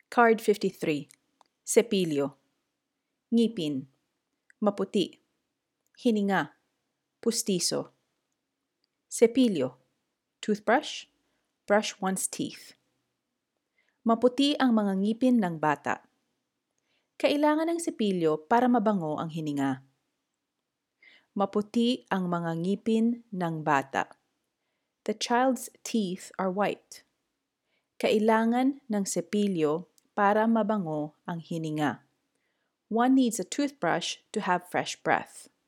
Card 53. Sepilyo. Ngipin. Maputi. Hininga. Pustiso. Sepilyo. Toothbrush. Brush one's teeth. Maputi ang mga ngipin ng bata. Kailangan ng sepilyo para mabango ang hininga. Maputi ang mga ngipin ng bata. The child's teeth are white. Kailangan ng sepilyo para mabango ang hininga. One needs a toothbrush to have fresh breath.